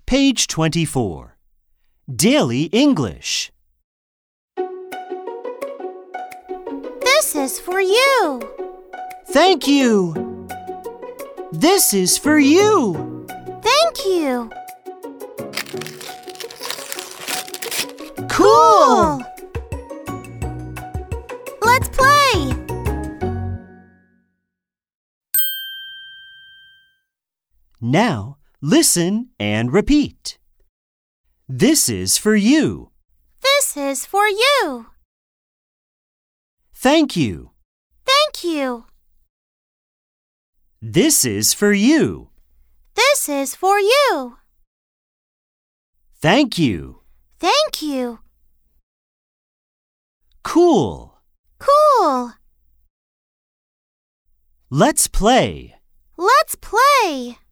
Page 24. Daily English. This is for you. Thank you. This is for you. Thank you. Cool! Let's play. Now, listen and repeat. This is for you. This is for you. Thank you. Thank you. This is for you. This is for you. Thank you. Thank you. Cool. Cool. Let's play. Let's play.